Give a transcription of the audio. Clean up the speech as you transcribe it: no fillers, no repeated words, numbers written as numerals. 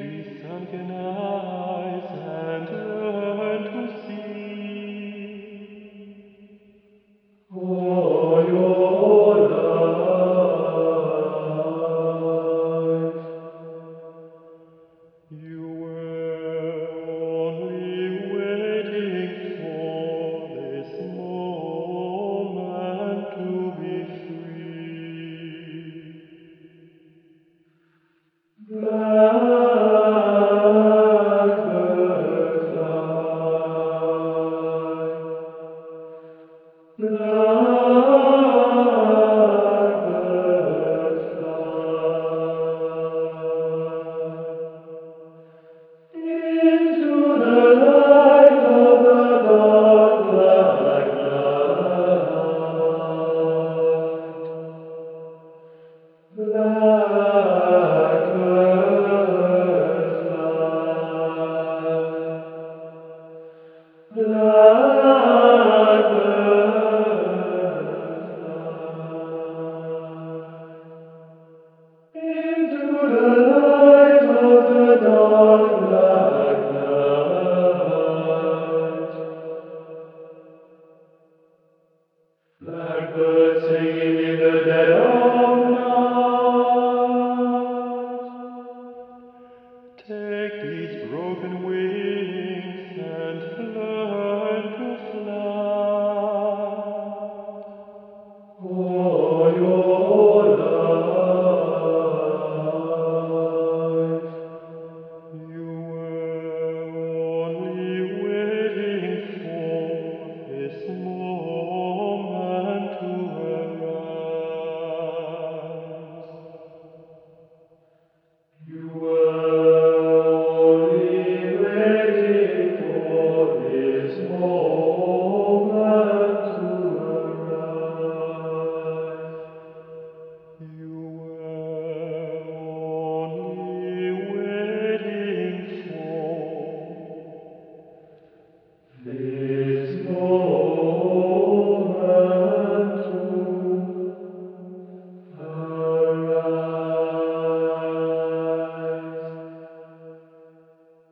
these sunken eyes and learn to see all your life. You were only waiting for this moment to be free. Blackbird fly, blackbird fly, into the light of the dark black night. Blackbird fly, blackbird fly, into the light of the dark black night. Blackbird singing in the dead of night. Take these broken wings and learn to fly. All your life, you were only waiting for this moment to arise. You were only waiting for this moment to arise. You were only waiting for this